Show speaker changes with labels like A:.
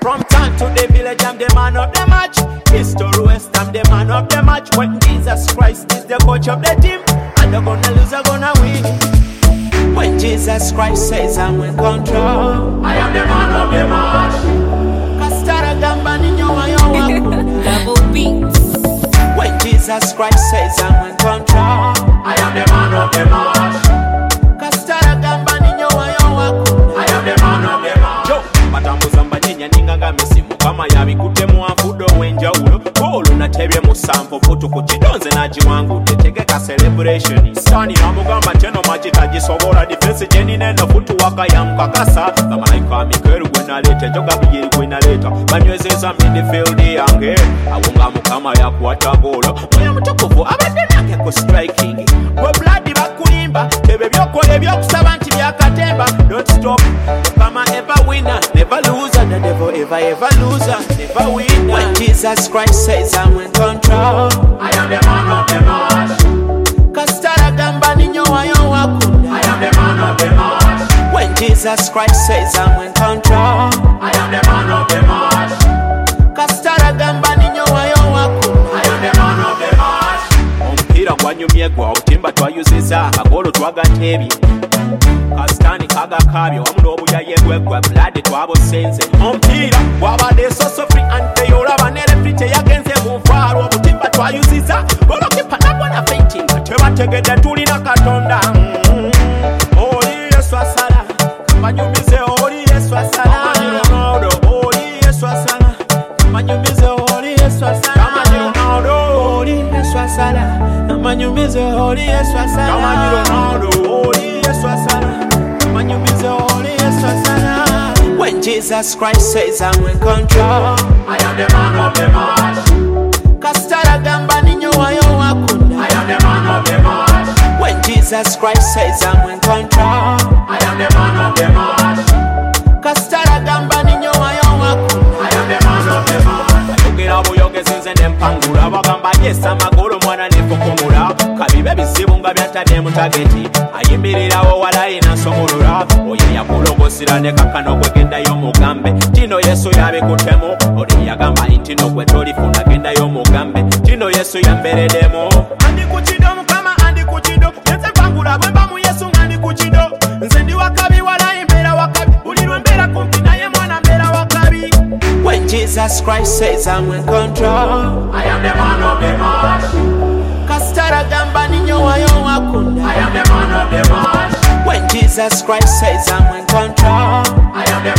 A: From town to the village, I'm the man of the match. East to west, I'm the man of the match. When Jesus Christ is the coach of the team, I'm not gonna lose, I'm gonna win. When Jesus Christ says I'm in control, I am the man of the match. Kastara gamba ninyo wayo wakuna.
B: Double beats.
A: When Jesus Christ says I'm in control, I am the man of the match. Kastara gamba ninyo wayo wakuna. I am the man of the match. Yo, matambuza mbanyenya ninga misimu kama yabikute mu afudo wenjawulo. Olu natebye mu sampo futu ku kidonze nagiwangudde tegeka celebration. Sani amugamba teno majita gisobola defense jeni neno futu wakayamukakasa. Kamalayika mikeru gwe naleeta enjoga bigiri gwe naleeta banywezeza midfield yange awunga mukama yakwata golo moyo mutukuvu abadde nange ku striking bwe blood bakulimba ebyo byokola ebyokusaba nti byakatemba. Don't stop kama ever winner never loser, the devil ever loser never winner. When Jesus Christ says I'm in control, I am the man of the match. Kastara gamba ninyo wayo wakunda, I am the man of the match. When Jesus Christ says I'm in control, I am the man of the match. Kastara gamba ninyo wayo wakunda, I am the man of the match. Omupiira gwanyumye gwa obutimba twayuziza akagolo twagatebye. Kastani kagakabye wamu n'obuyaye bwegwa blood twabusenze. Omupiira gwabadde so free and fair olaba ne referee teyagenze mu faaro obutimba twayuziza golokipa nabona fainting tebategedde tulina Katonda. Oli Yesu asala banyumize, oli Yesu asala oli Yesu asala banyumize, oli Yesu asala oli Yesu asala banyumize, oli Yesu asala oli Yesu asala banyumize, oli Yesu asala. When Jesus Christ says I'm in control, I am the man of the match. Kastara gamba ninyo wayo wakunda, I am the man of the match. When Jesus Christ says I'm in control, I am the man of the match. Kastara gamba ninyo wayo wakunda, I am the man of the match. Ayogera buyogezi nze nempangula bagamba yes amagolo mwana nefukumula kabibe bizibu nga byatadde mu tageti ayimirirawo walayi nasomulula oyo yakulongosera ne kakano gwegendayo mugambe kino Yesu yabikutemu oli yagamba nti no gwe tolifuna gendayo mugambe kino Yesu yamberedemu andi kukido mukama andi kukido nze mpangula bwemba mu Yesu andi kukido nze ndi wakabi walayi mbeera wakabi buli lwe mbeera kumpi naye mwana mbeera wakabi. When Jesus Christ says I'm in control, I am the man of the match. Kastara gamba ninyo wayo wakunda, I am the man of the match. When Jesus Christ says I'm in control, I am the